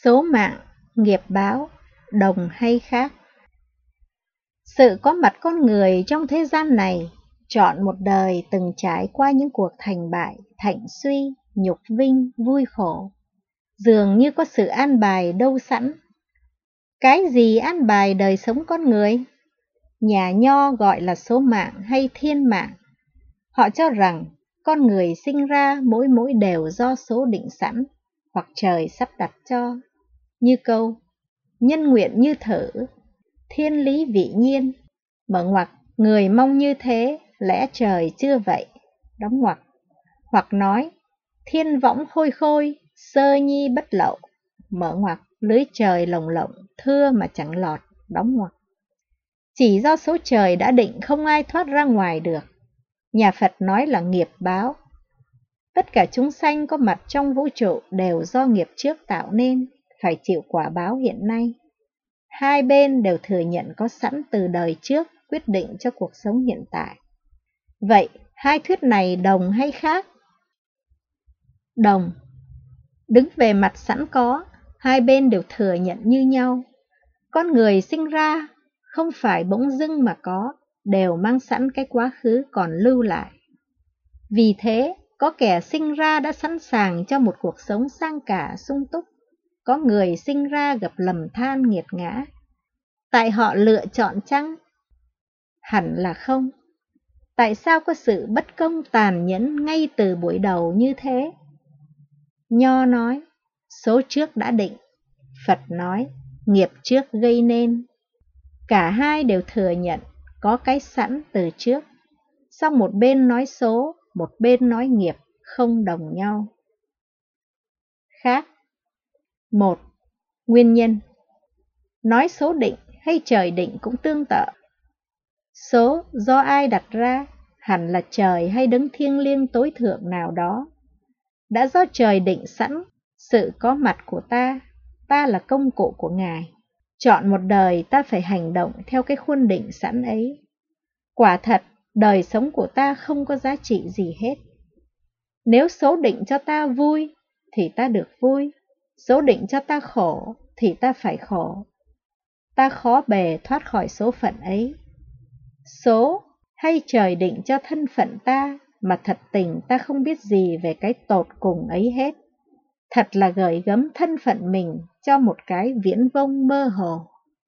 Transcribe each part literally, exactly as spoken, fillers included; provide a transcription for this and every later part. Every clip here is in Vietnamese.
Số mạng, nghiệp báo, đồng hay khác? Sự có mặt con người trong thế gian này, trọn một đời từng trải qua những cuộc thành bại, thạnh suy, nhục vinh, vui khổ, dường như có sự an bài đâu sẵn. Cái gì an bài đời sống con người? Nhà Nho gọi là số mạng hay thiên mạng. Họ cho rằng con người sinh ra mỗi mỗi đều do số định sẵn, hoặc trời sắp đặt cho. Như câu, nhân nguyện như thử, thiên lý vị nhiên, mở ngoặc, người mong như thế, lẽ trời chưa vậy, đóng ngoặc. Hoặc nói, thiên võng khôi khôi, sơ nhi bất lậu, mở ngoặc, lưới trời lồng lộng, thưa mà chẳng lọt, đóng ngoặc. Chỉ do số trời đã định không ai thoát ra ngoài được. Nhà Phật nói là nghiệp báo. Tất cả chúng sanh có mặt trong vũ trụ đều do nghiệp trước tạo nên, phải chịu quả báo hiện nay. Hai bên đều thừa nhận có sẵn từ đời trước quyết định cho cuộc sống hiện tại. Vậy, hai thuyết này đồng hay khác? Đồng. Đứng về mặt sẵn có, hai bên đều thừa nhận như nhau. Con người sinh ra không phải bỗng dưng mà có, đều mang sẵn cái quá khứ còn lưu lại. Vì thế, có kẻ sinh ra đã sẵn sàng cho một cuộc sống sang cả sung túc. Có người sinh ra gặp lầm than nghiệt ngã. Tại họ lựa chọn chăng? Hẳn là không. Tại sao có sự bất công tàn nhẫn ngay từ buổi đầu như thế? Nho nói, số trước đã định. Phật nói, nghiệp trước gây nên. Cả hai đều thừa nhận có cái sẵn từ trước. Song một bên nói số, một bên nói nghiệp, không đồng nhau. Khác. Một. Nguyên nhân. Nói số định hay trời định cũng tương tự. Số do ai đặt ra, hẳn là trời hay đấng thiêng liêng tối thượng nào đó. Đã do trời định sẵn, sự có mặt của ta, ta là công cụ của Ngài. Chọn một đời ta phải hành động theo cái khuôn định sẵn ấy. Quả thật, đời sống của ta không có giá trị gì hết. Nếu số định cho ta vui, thì ta được vui. Số định cho ta khổ, thì ta phải khổ. Ta khó bề thoát khỏi số phận ấy. Số hay trời định cho thân phận ta, mà thật tình ta không biết gì về cái tột cùng ấy hết. Thật là gởi gắm thân phận mình cho một cái viễn vông mơ hồ.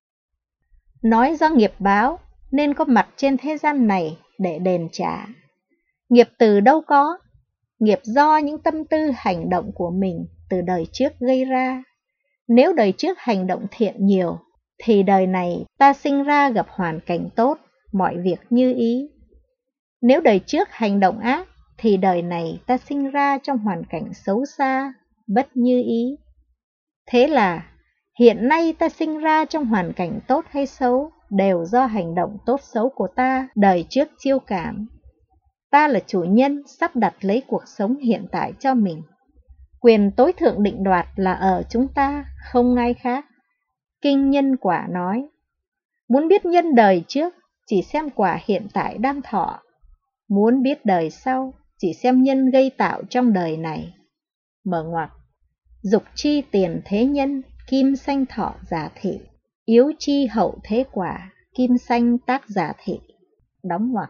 Nói do nghiệp báo nên có mặt trên thế gian này để đền trả. Nghiệp từ đâu có? Nghiệp do những tâm tư hành động của mình từ đời trước gây ra. Nếu đời trước hành động thiện nhiều, thì đời này ta sinh ra gặp hoàn cảnh tốt, mọi việc như ý. Nếu đời trước hành động ác, thì đời này ta sinh ra trong hoàn cảnh xấu xa, bất như ý. Thế là, hiện nay ta sinh ra trong hoàn cảnh tốt hay xấu, đều do hành động tốt xấu của ta đời trước chiêu cảm. Ta là chủ nhân sắp đặt lấy cuộc sống hiện tại cho mình. Quyền tối thượng định đoạt là ở chúng ta, không ai khác. Kinh Nhân Quả nói, muốn biết nhân đời trước, chỉ xem quả hiện tại đang thọ. Muốn biết đời sau, chỉ xem nhân gây tạo trong đời này. Mở ngoặc, dục chi tiền thế nhân, kim sanh thọ giả thị. Yếu chi hậu thế quả, kim sanh tác giả thị. Đóng ngoặc.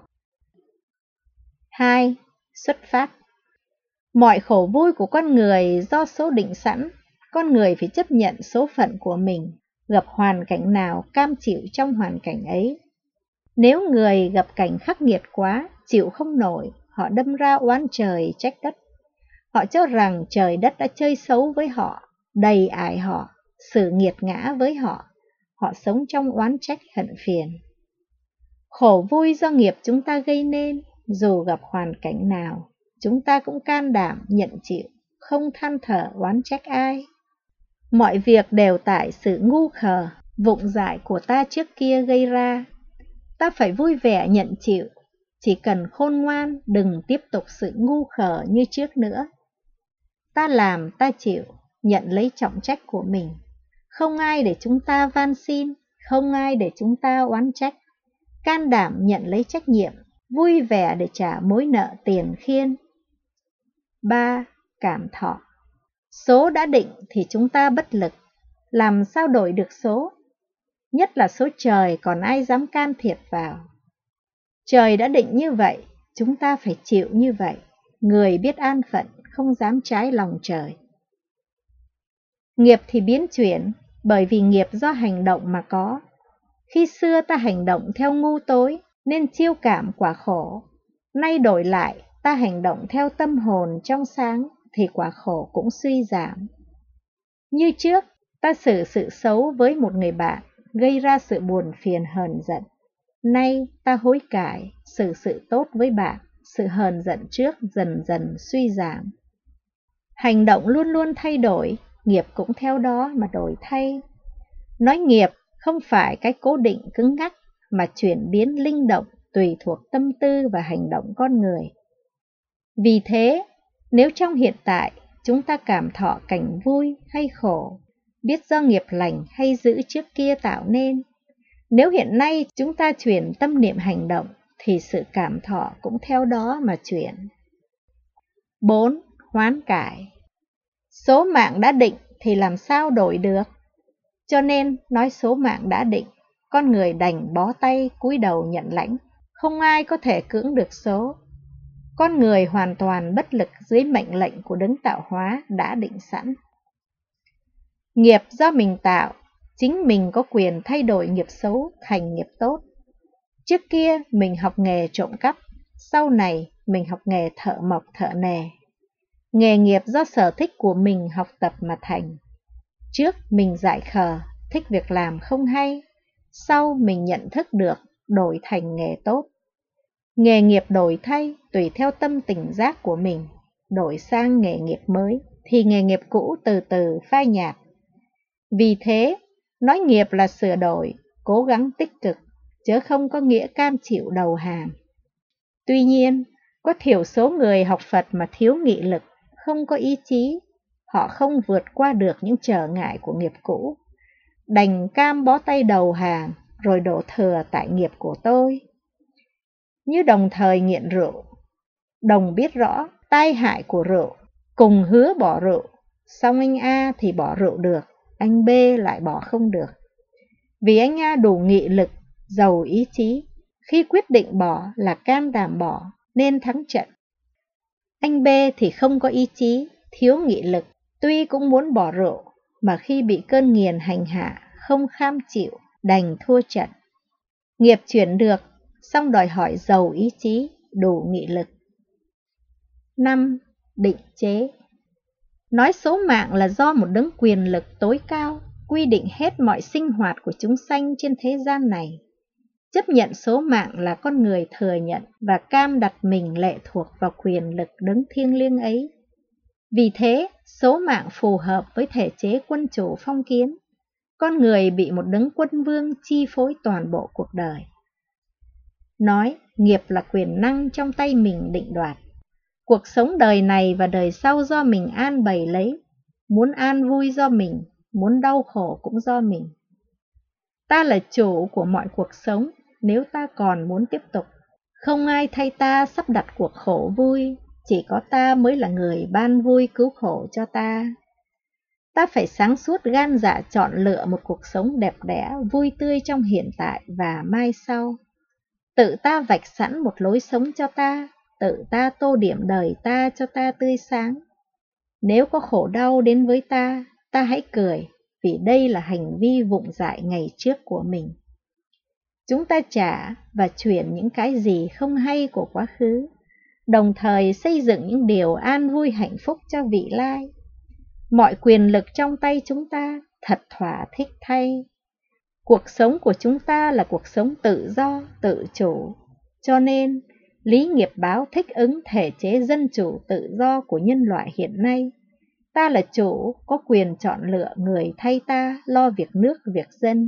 Hai. Xuất phát. Mọi khổ vui của con người do số định sẵn, con người phải chấp nhận số phận của mình, gặp hoàn cảnh nào cam chịu trong hoàn cảnh ấy. Nếu người gặp cảnh khắc nghiệt quá, chịu không nổi, họ đâm ra oán trời trách đất. Họ cho rằng trời đất đã chơi xấu với họ, đầy ải họ, xử nghiệt ngã với họ. Họ sống trong oán trách hận phiền. Khổ vui do nghiệp chúng ta gây nên, dù gặp hoàn cảnh nào, chúng ta cũng can đảm nhận chịu, không than thở oán trách ai. Mọi việc đều tại sự ngu khờ, vụng dại của ta trước kia gây ra. Ta phải vui vẻ nhận chịu, chỉ cần khôn ngoan đừng tiếp tục sự ngu khờ như trước nữa. Ta làm ta chịu, nhận lấy trọng trách của mình. Không ai để chúng ta van xin, không ai để chúng ta oán trách. Can đảm nhận lấy trách nhiệm, vui vẻ để trả mối nợ tiền khiên. Ba. Cảm thọ. Số đã định thì chúng ta bất lực, làm sao đổi được số? Nhất là số trời còn ai dám can thiệp vào. Trời đã định như vậy, chúng ta phải chịu như vậy. Người biết an phận không dám trái lòng trời. Nghiệp thì biến chuyển, bởi vì nghiệp do hành động mà có. Khi xưa ta hành động theo ngu tối nên chiêu cảm quả khổ. Nay đổi lại, ta hành động theo tâm hồn trong sáng thì quả khổ cũng suy giảm. Như trước, ta xử sự xấu với một người bạn, gây ra sự buồn phiền hờn giận. Nay ta hối cải, xử sự tốt với bạn, sự hờn giận trước dần dần suy giảm. Hành động luôn luôn thay đổi, nghiệp cũng theo đó mà đổi thay. Nói nghiệp không phải cái cố định cứng ngắc, mà chuyển biến linh động tùy thuộc tâm tư và hành động con người. Vì thế, nếu trong hiện tại chúng ta cảm thọ cảnh vui hay khổ, biết do nghiệp lành hay dữ trước kia tạo nên, nếu hiện nay chúng ta chuyển tâm niệm hành động, thì sự cảm thọ cũng theo đó mà chuyển. bốn. Hoán cải. Số mạng đã định thì làm sao đổi được? Cho nên nói số mạng đã định, con người đành bó tay cúi đầu nhận lãnh, không ai có thể cưỡng được số. Con người hoàn toàn bất lực dưới mệnh lệnh của đấng tạo hóa đã định sẵn. Nghiệp do mình tạo, chính mình có quyền thay đổi nghiệp xấu thành nghiệp tốt. Trước kia mình học nghề trộm cắp, sau này mình học nghề thợ mộc thợ nề. Nghề nghiệp do sở thích của mình học tập mà thành. Trước mình dại khờ, thích việc làm không hay, sau mình nhận thức được, đổi thành nghề tốt. Nghề nghiệp đổi thay tùy theo tâm tình giác của mình, đổi sang nghề nghiệp mới thì nghề nghiệp cũ từ từ phai nhạt. Vì thế, nói nghiệp là sửa đổi, cố gắng tích cực, chứ không có nghĩa cam chịu đầu hàng. Tuy nhiên, có thiểu số người học Phật mà thiếu nghị lực, không có ý chí, họ không vượt qua được những trở ngại của nghiệp cũ, đành cam bó tay đầu hàng, rồi đổ thừa tại nghiệp của tôi. Như đồng thời nghiện rượu, đồng biết rõ tai hại của rượu, cùng hứa bỏ rượu, xong anh A thì bỏ rượu được, anh B lại bỏ không được. Vì anh A đủ nghị lực, giàu ý chí, khi quyết định bỏ là can đảm bỏ nên thắng trận. Anh B thì không có ý chí, thiếu nghị lực, tuy cũng muốn bỏ rượu, mà khi bị cơn nghiền hành hạ, không kham chịu, đành thua trận. Nghiệp chuyển được, xong đòi hỏi giàu ý chí, đủ nghị lực. năm. Định chế. Nói số mạng là do một đấng quyền lực tối cao, quy định hết mọi sinh hoạt của chúng sanh trên thế gian này. Chấp nhận số mạng là con người thừa nhận và cam đặt mình lệ thuộc vào quyền lực đấng thiêng liêng ấy. Vì thế, số mạng phù hợp với thể chế quân chủ phong kiến. Con người bị một đấng quân vương chi phối toàn bộ cuộc đời. Nói nghiệp là quyền năng trong tay mình định đoạt. Cuộc sống đời này và đời sau do mình an bày lấy. Muốn an vui do mình, muốn đau khổ cũng do mình. Ta là chủ của mọi cuộc sống nếu ta còn muốn tiếp tục. Không ai thay ta sắp đặt cuộc khổ vui, chỉ có ta mới là người ban vui cứu khổ cho ta. Ta phải sáng suốt gan dạ chọn lựa một cuộc sống đẹp đẽ, vui tươi trong hiện tại và mai sau. Tự ta vạch sẵn một lối sống cho ta, tự ta tô điểm đời ta cho ta tươi sáng. Nếu có khổ đau đến với ta, ta hãy cười, vì đây là hành vi vụng dại ngày trước của mình. Chúng ta trả và chuyển những cái gì không hay của quá khứ, đồng thời xây dựng những điều an vui hạnh phúc cho vị lai. Mọi quyền lực trong tay chúng ta thật thỏa thích thay. Cuộc sống của chúng ta là cuộc sống tự do, tự chủ. Cho nên, lý nghiệp báo thích ứng thể chế dân chủ tự do của nhân loại hiện nay. Ta là chủ, có quyền chọn lựa người thay ta lo việc nước, việc dân.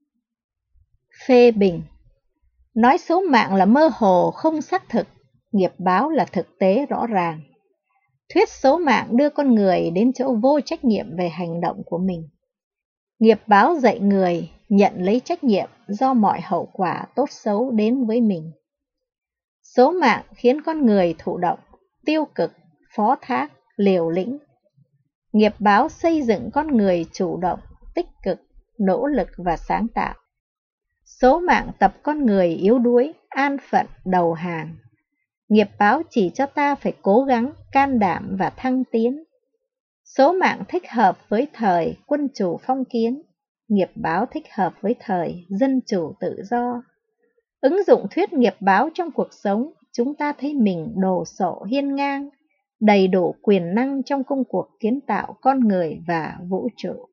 Phê bình. Nói số mạng là mơ hồ không xác thực, nghiệp báo là thực tế rõ ràng. Thuyết số mạng đưa con người đến chỗ vô trách nhiệm về hành động của mình. Nghiệp báo dạy người nhận lấy trách nhiệm do mọi hậu quả tốt xấu đến với mình. Số mạng khiến con người thụ động, tiêu cực, phó thác, liều lĩnh. Nghiệp báo xây dựng con người chủ động, tích cực, nỗ lực và sáng tạo. Số mạng tập con người yếu đuối, an phận, đầu hàng. Nghiệp báo chỉ cho ta phải cố gắng, can đảm và thăng tiến. Số mạng thích hợp với thời quân chủ phong kiến, nghiệp báo thích hợp với thời dân chủ tự do. Ứng dụng thuyết nghiệp báo trong cuộc sống, chúng ta thấy mình đồ sộ hiên ngang, đầy đủ quyền năng trong công cuộc kiến tạo con người và vũ trụ.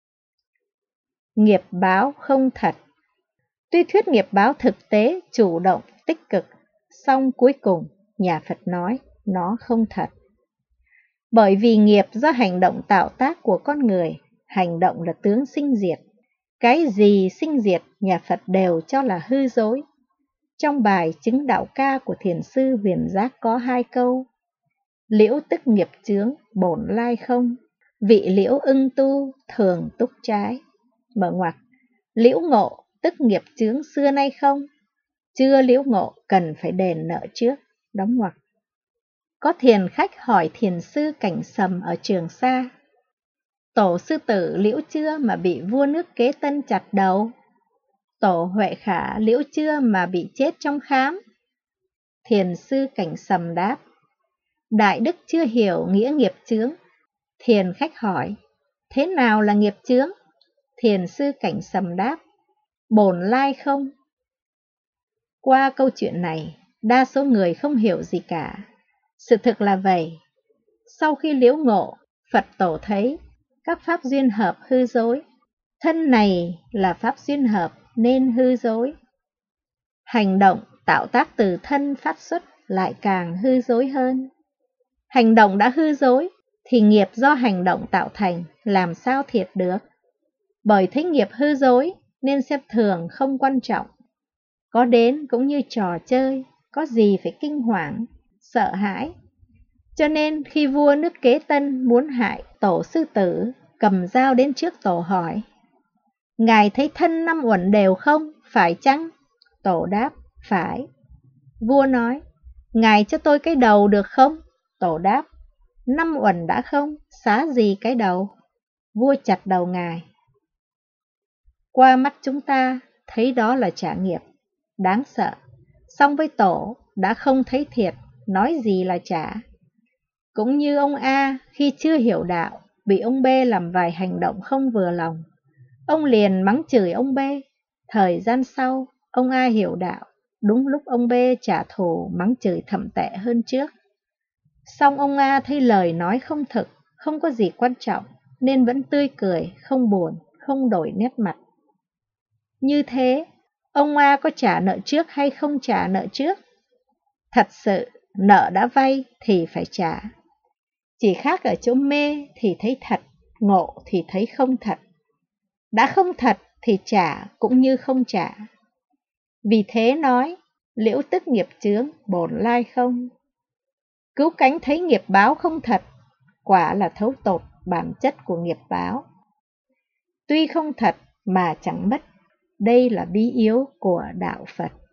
Nghiệp báo không thật. Tuy thuyết nghiệp báo thực tế, chủ động, tích cực, song cuối cùng, nhà Phật nói, nó không thật. Bởi vì nghiệp do hành động tạo tác của con người, hành động là tướng sinh diệt. Cái gì sinh diệt, nhà Phật đều cho là hư dối. Trong bài chứng đạo ca của Thiền sư Huyền Giác có hai câu: liễu tức nghiệp chướng, bổn lai không, vị liễu ưng tu, thường túc trái. Mở ngoặc, liễu ngộ tức nghiệp chướng xưa nay không, chưa liễu ngộ cần phải đền nợ trước. Đóng ngoặc. Có thiền khách hỏi thiền sư Cảnh Sầm ở Trường Sa: tổ sư tử liễu chưa mà bị vua nước Kế Tân chặt đầu? Tổ Huệ Khả liễu chưa mà bị chết trong khám? Thiền sư Cảnh Sầm đáp: đại đức chưa hiểu nghĩa nghiệp chướng. Thiền khách hỏi: thế nào là nghiệp chướng? Thiền sư Cảnh Sầm đáp: bổn lai không. Qua câu chuyện này, đa số người không hiểu gì cả. Sự thực là vậy. Sau khi liễu ngộ, Phật tổ thấy các pháp duyên hợp hư dối. Thân này là pháp duyên hợp nên hư dối. Hành động tạo tác từ thân phát xuất lại càng hư dối hơn. Hành động đã hư dối thì nghiệp do hành động tạo thành làm sao thiệt được. Bởi thấy nghiệp hư dối nên xem thường không quan trọng. Có đến cũng như trò chơi, có gì phải kinh hoàng, sợ hãi. Cho nên khi vua nước Kế Tân muốn hại tổ sư tử, cầm dao đến trước tổ hỏi: ngài thấy thân năm uẩn đều không, phải chăng? Tổ đáp: phải. Vua nói: ngài cho tôi cái đầu được không? Tổ đáp: năm uẩn đã không, xá gì cái đầu? Vua chặt đầu ngài. Qua mắt chúng ta thấy đó là trả nghiệp, đáng sợ. Song với tổ đã không thấy thiệt, nói gì là trả. Cũng như ông A khi chưa hiểu đạo, bị ông B làm vài hành động không vừa lòng. Ông liền mắng chửi ông B. Thời gian sau, ông A hiểu đạo, đúng lúc ông B trả thù mắng chửi thậm tệ hơn trước. Song ông A thấy lời nói không thực, không có gì quan trọng, nên vẫn tươi cười, không buồn, không đổi nét mặt. Như thế, ông A có trả nợ trước hay không trả nợ trước? Thật sự, nợ đã vay thì phải trả. Chỉ khác ở chỗ mê thì thấy thật, ngộ thì thấy không thật. Đã không thật thì trả cũng như không trả. Vì thế nói, liễu tức nghiệp chướng, bổn lai không. Cứu cánh thấy nghiệp báo không thật, quả là thấu tột bản chất của nghiệp báo. Tuy không thật mà chẳng mất, đây là bí yếu của đạo Phật.